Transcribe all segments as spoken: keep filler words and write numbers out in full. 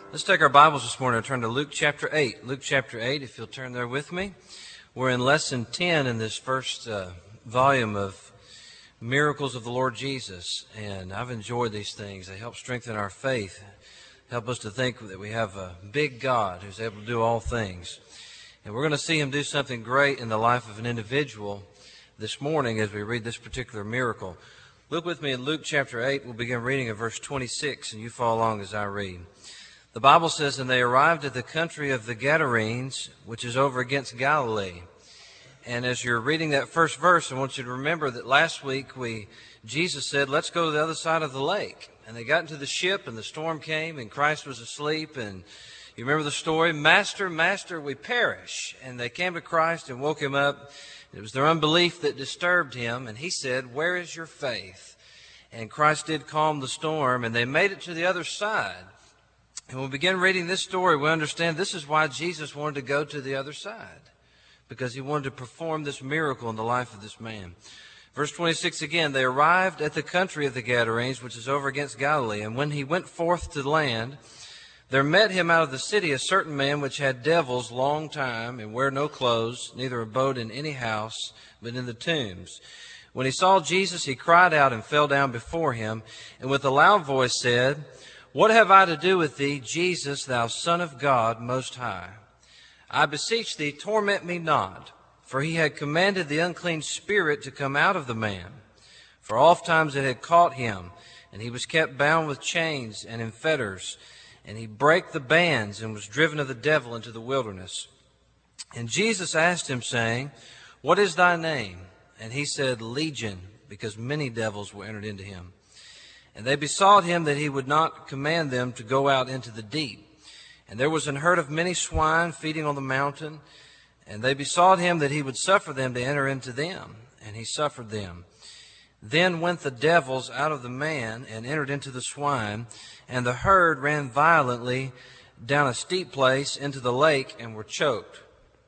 Let's take our Bibles this morning and turn to Luke chapter eight. Luke chapter eight, if you'll turn there with me. We're in lesson ten in this first uh, volume of Miracles of the Lord Jesus. And I've enjoyed these things. They help strengthen our faith, help us to think that we have a big God who's able to do all things. And we're going to see Him do something great in the life of an individual this morning as we read this particular miracle. Look with me in Luke chapter eight. We'll begin reading at verse twenty-six, and you follow along as I read. The Bible says, "And they arrived at the country of the Gadarenes, which is over against Galilee." And as you're reading that first verse, I want you to remember that last week we Jesus said, "Let's go to the other side of the lake." And they got into the ship, and the storm came, and Christ was asleep. And you remember the story, "Master, Master, we perish." And they came to Christ and woke Him up. It was their unbelief that disturbed Him. And He said, "Where is your faith?" And Christ did calm the storm, and they made it to the other side. And when we begin reading this story, we understand this is why Jesus wanted to go to the other side, because He wanted to perform this miracle in the life of this man. Verse twenty-six again, "They arrived at the country of the Gadarenes, which is over against Galilee. And when He went forth to land, there met Him out of the city a certain man which had devils long time, and wear no clothes, neither abode in any house, but in the tombs. When he saw Jesus, he cried out and fell down before Him, and with a loud voice said, 'What have I to do with Thee, Jesus, Thou Son of God Most High? I beseech Thee, torment me not.' For he had commanded the unclean spirit to come out of the man. For ofttimes it had caught him, and he was kept bound with chains and in fetters. And he brake the bands, and was driven of the devil into the wilderness. And Jesus asked him, saying, 'What is thy name?' And he said, 'Legion,' because many devils were entered into him. And they besought Him that He would not command them to go out into the deep. And there was an herd of many swine feeding on the mountain. And they besought Him that He would suffer them to enter into them. And He suffered them. Then went the devils out of the man, and entered into the swine. And the herd ran violently down a steep place into the lake, and were choked.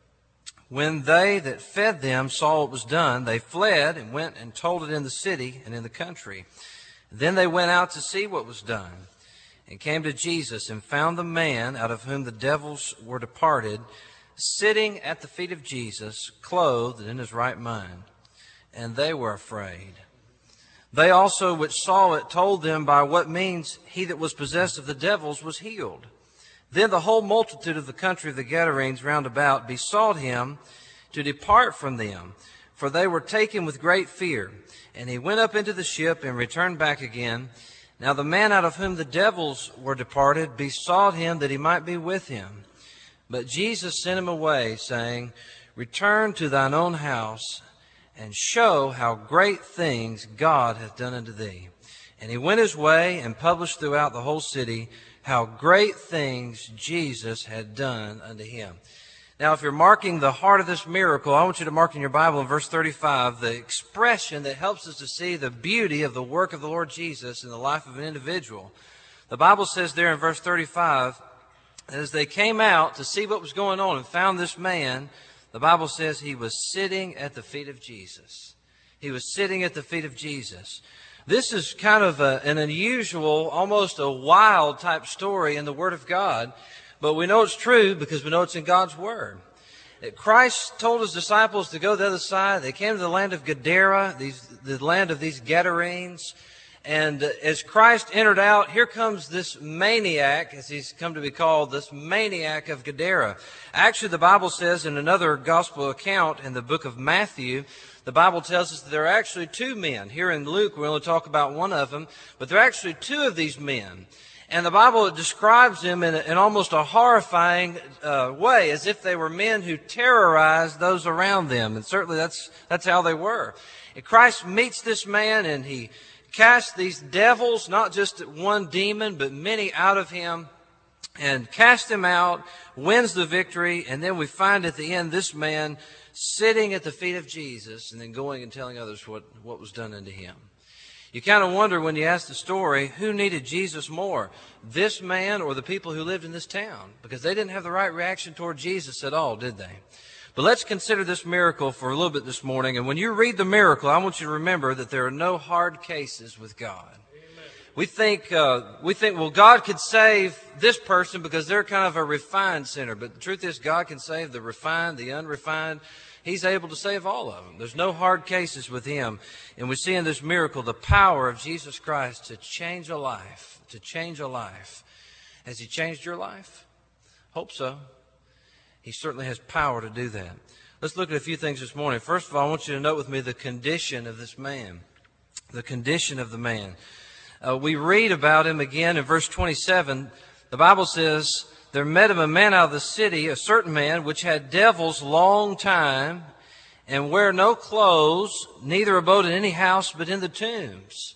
When they that fed them saw what was done, they fled, and went and told it in the city and in the country. Then they went out to see what was done, and came to Jesus, and found the man out of whom the devils were departed, sitting at the feet of Jesus, clothed and in his right mind. And they were afraid. They also which saw it told them by what means he that was possessed of the devils was healed. Then the whole multitude of the country of the Gadarenes round about besought Him to depart from them, for they were taken with great fear. And He went up into the ship and returned back again. Now the man out of whom the devils were departed besought Him that he might be with him. But Jesus sent him away, saying, 'Return to thine own house, and show how great things God hath done unto thee.' And he went his way, and published throughout the whole city how great things Jesus had done unto him." Now, if you're marking the heart of this miracle, I want you to mark in your Bible in verse thirty-five the expression that helps us to see the beauty of the work of the Lord Jesus in the life of an individual. The Bible says there in verse thirty-five, that as they came out to see what was going on and found this man, the Bible says he was sitting at the feet of Jesus. He was sitting at the feet of Jesus. This is kind of a, an unusual, almost a wild type story in the Word of God. But we know it's true because we know it's in God's Word. That Christ told His disciples to go to the other side. They came to the land of Gadara, these, the land of these Gadarenes. And as Christ entered out, here comes this maniac, as he's come to be called, this maniac of Gadara. Actually, the Bible says in another gospel account in the book of Matthew, the Bible tells us that there are actually two men. Here in Luke, we only talk about one of them, but there are actually two of these men. And the Bible describes them in, a, in almost a horrifying uh, way, as if they were men who terrorized those around them. And certainly that's that's how they were. And Christ meets this man, and He casts these devils, not just one demon, but many out of him, and casts him out, wins the victory. And then we find at the end this man sitting at the feet of Jesus, and then going and telling others what, what was done unto him. You kind of wonder when you ask the story, who needed Jesus more, this man or the people who lived in this town? Because they didn't have the right reaction toward Jesus at all, did they? But let's consider this miracle for a little bit this morning. And when you read the miracle, I want you to remember that there are no hard cases with God. We think, uh, we think, well, God could save this person because they're kind of a refined sinner. But the truth is, God can save the refined, the unrefined. He's able to save all of them. There's no hard cases with Him. And we see in this miracle the power of Jesus Christ to change a life, to change a life. Has He changed your life? Hope so. He certainly has power to do that. Let's look at a few things this morning. First of all, I want you to note with me the condition of this man. The condition of the man. Uh, we read about him again in verse twenty-seven. The Bible says, there met him a man out of the city, a certain man, which had devils long time, and wear no clothes, neither abode in any house, but in the tombs.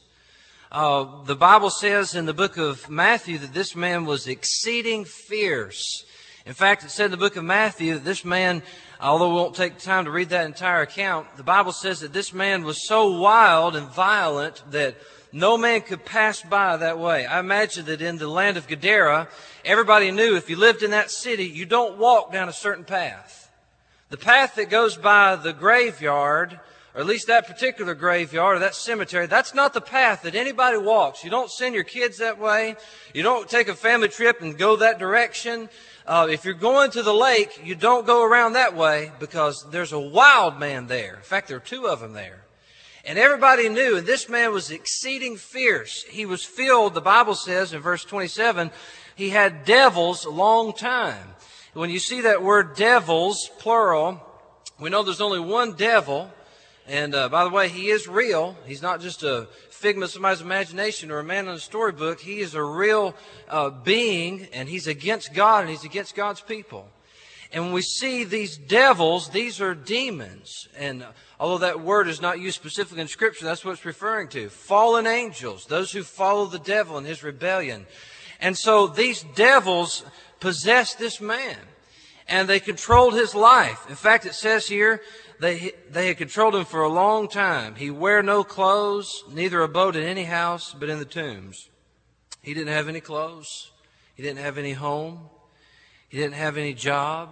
Uh, the Bible says in the book of Matthew that this man was exceeding fierce. In fact, it said in the book of Matthew that this man, although we won't take time to read that entire account, the Bible says that this man was so wild and violent that no man could pass by that way. I imagine that in the land of Gadara, everybody knew if you lived in that city, you don't walk down a certain path. The path that goes by the graveyard, or at least that particular graveyard or that cemetery, that's not the path that anybody walks. You don't send your kids that way. You don't take a family trip and go that direction. Uh, if you're going to the lake, you don't go around that way because there's a wild man there. In fact, there are two of them there. And everybody knew, and this man was exceeding fierce. He was filled, the Bible says in verse twenty-seven, he had devils a long time. When you see that word devils, plural, we know there's only one devil. And uh, by the way, he is real. He's not just a figment of somebody's imagination or a man in a storybook. He is a real uh, being, and he's against God, and he's against God's people. And when we see these devils, these are demons. And uh, although that word is not used specifically in Scripture, that's what it's referring to. Fallen angels, those who follow the devil in his rebellion. And so these devils possessed this man, and they controlled his life. In fact, it says here, they they had controlled him for a long time. He wear no clothes, neither abode in any house, but in the tombs. He didn't have any clothes. He didn't have any home. He didn't have any job.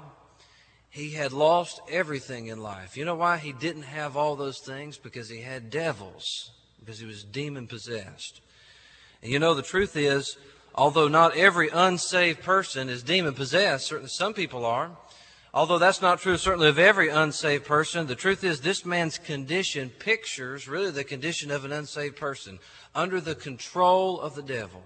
He had lost everything in life. You know why he didn't have all those things? Because he had devils, because he was demon possessed. And you know, the truth is, although not every unsaved person is demon possessed, certainly some people are. Although that's not true certainly of every unsaved person, the truth is this man's condition pictures really the condition of an unsaved person under the control of the devil.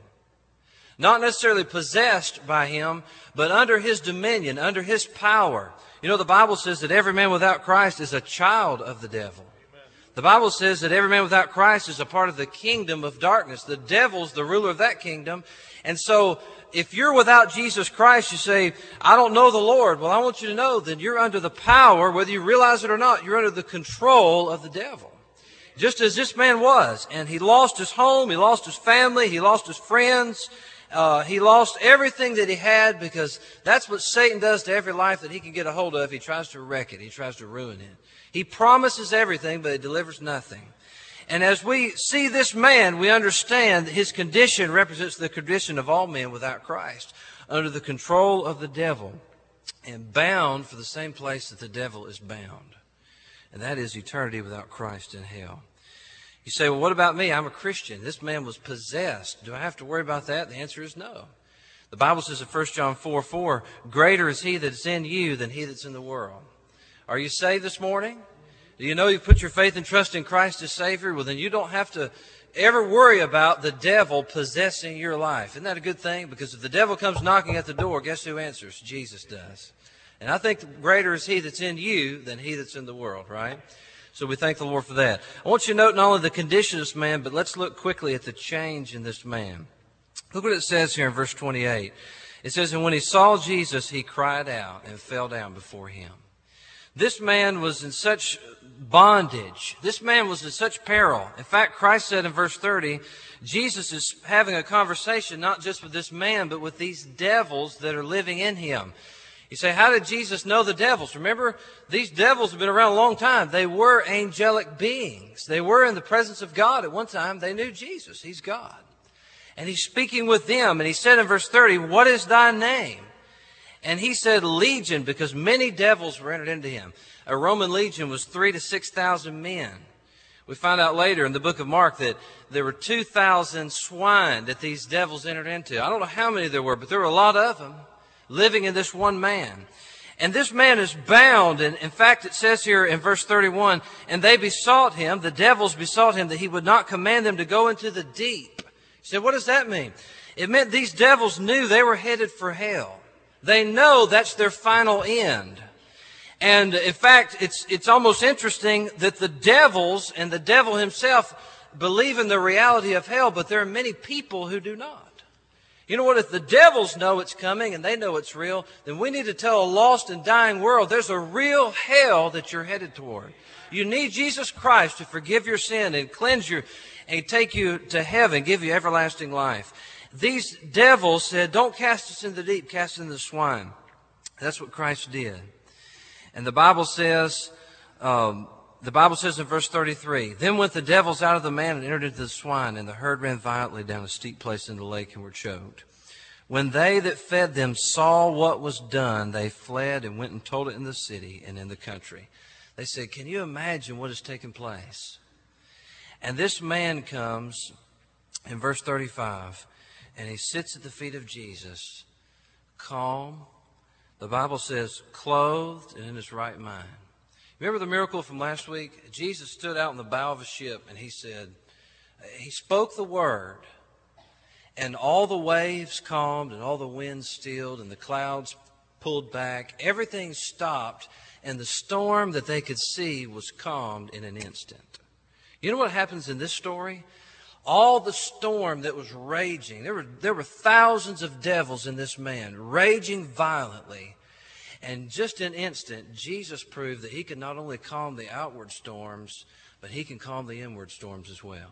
Not necessarily possessed by him, but under his dominion, under his power. You know, the Bible says that every man without Christ is a child of the devil. Amen. The Bible says that every man without Christ is a part of the kingdom of darkness. The devil's the ruler of that kingdom. And so, if you're without Jesus Christ, you say, I don't know the Lord. Well, I want you to know that you're under the power, whether you realize it or not, you're under the control of the devil. Just as this man was. And he lost his home, he lost his family, he lost his friends. Uh, he lost everything that he had because that's what Satan does to every life that he can get a hold of. He tries to wreck it. He tries to ruin it. He promises everything, but he delivers nothing. And as we see this man, we understand that his condition represents the condition of all men without Christ, under the control of the devil, and bound for the same place that the devil is bound. And that is eternity without Christ in hell. You say, well, what about me? I'm a Christian. This man was possessed. Do I have to worry about that? The answer is no. The Bible says in First John four four, greater is he that is in you than he that's in the world. Are you saved this morning? Do you know you've put your faith and trust in Christ as Savior? Well, then you don't have to ever worry about the devil possessing your life. Isn't that a good thing? Because if the devil comes knocking at the door, guess who answers? Jesus does. And I think greater is he that's in you than he that's in the world, right? So we thank the Lord for that. I want you to note not only the condition of this man, but let's look quickly at the change in this man. Look what it says here in verse twenty-eight. It says, and when he saw Jesus, he cried out and fell down before him. This man was in such bondage. This man was in such peril. In fact, Christ said in verse thirty, Jesus is having a conversation not just with this man, but with these devils that are living in him. You say, how did Jesus know the devils? Remember, these devils have been around a long time. They were angelic beings. They were in the presence of God at one time. They knew Jesus. He's God. And he's speaking with them. And he said in verse thirty, what is thy name? And he said legion, because many devils were entered into him. A Roman legion was three to six thousand men. We find out later in the book of Mark that there were two thousand swine that these devils entered into. I don't know how many there were, but there were a lot of them living in this one man. And this man is bound. And in fact, it says here in verse thirty-one, and they besought him, the devils besought him that he would not command them to go into the deep. He said, what does that mean? It meant these devils knew they were headed for hell. They know that's their final end. And in fact, it's it's almost interesting that the devils and the devil himself believe in the reality of hell, but there are many people who do not. You know what? If the devils know it's coming and they know it's real, then we need to tell a lost and dying world there's a real hell that you're headed toward. You need Jesus Christ to forgive your sin and cleanse you and take you to heaven, give you everlasting life. These devils said, don't cast us into the deep, cast us into the swine. That's what Christ did. And the Bible says, um, the Bible says in verse thirty-three, then went the devils out of the man and entered into the swine, and the herd ran violently down a steep place in the lake and were choked. When they that fed them saw what was done, they fled and went and told it in the city and in the country. They said, can you imagine what has taken place? And this man comes in verse thirty-five, and he sits at the feet of Jesus, calm. The Bible says, clothed and in his right mind. Remember the miracle from last week? Jesus stood out in the bow of a ship and he said, he spoke the word, and all the waves calmed and all the winds stilled and the clouds pulled back. Everything stopped, and the storm that they could see was calmed in an instant. You know what happens in this story? All the storm that was raging, there were, there were thousands of devils in this man, raging violently. And just in an instant, Jesus proved that he could not only calm the outward storms, but he can calm the inward storms as well.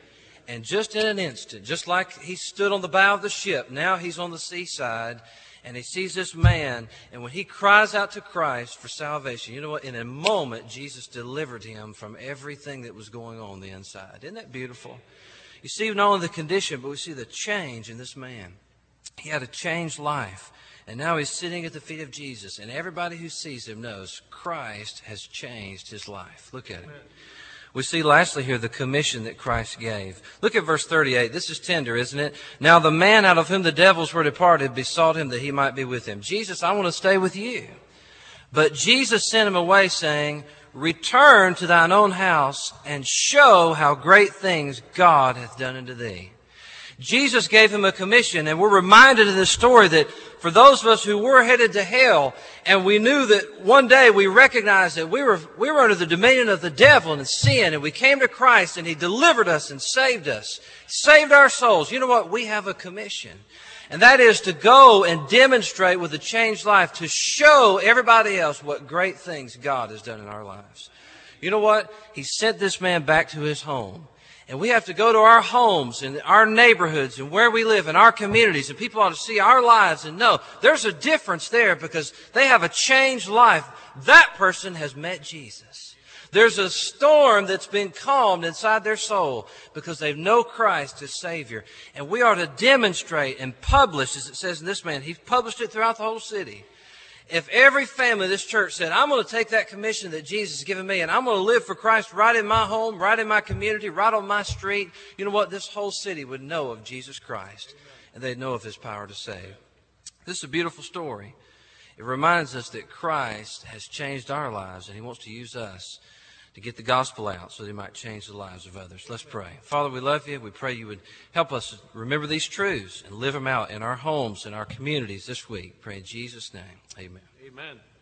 And just in an instant, just like he stood on the bow of the ship, now he's on the seaside, and he sees this man, and when he cries out to Christ for salvation, you know what? In a moment, Jesus delivered him from everything that was going on, on the inside. Isn't that beautiful? You see not only the condition, but we see the change in this man. He had a changed life. And now he's sitting at the feet of Jesus. And everybody who sees him knows Christ has changed his life. Look at him. We see lastly here the commission that Christ gave. Look at verse thirty-eight. This is tender, isn't it? Now the man out of whom the devils were departed besought him that he might be with him. Jesus, I want to stay with you. But Jesus sent him away, saying, return to thine own house and show how great things God hath done unto thee. Jesus gave him a commission, and we're reminded in this story that for those of us who were headed to hell, and we knew that one day we recognized that we were we were under the dominion of the devil and sin, and we came to Christ and he delivered us and saved us, saved our souls. You know what? We have a commission. And that is to go and demonstrate with a changed life, to show everybody else what great things God has done in our lives. You know what? He sent this man back to his home. And we have to go to our homes and our neighborhoods and where we live and our communities, and people ought to see our lives and know there's a difference there because they have a changed life. That person has met Jesus. There's a storm that's been calmed inside their soul because they know Christ as Savior. And we are to demonstrate and publish, as it says in this man, he published it throughout the whole city. If every family in this church said, I'm going to take that commission that Jesus has given me and I'm going to live for Christ right in my home, right in my community, right on my street, you know what? This whole city would know of Jesus Christ and they'd know of his power to save. This is a beautiful story. It reminds us that Christ has changed our lives and he wants to use us to get the gospel out so that he might change the lives of others. Let's pray. Father, we love you. We pray you would help us remember these truths and live them out in our homes and our communities this week. Pray in Jesus' name. Amen. Amen.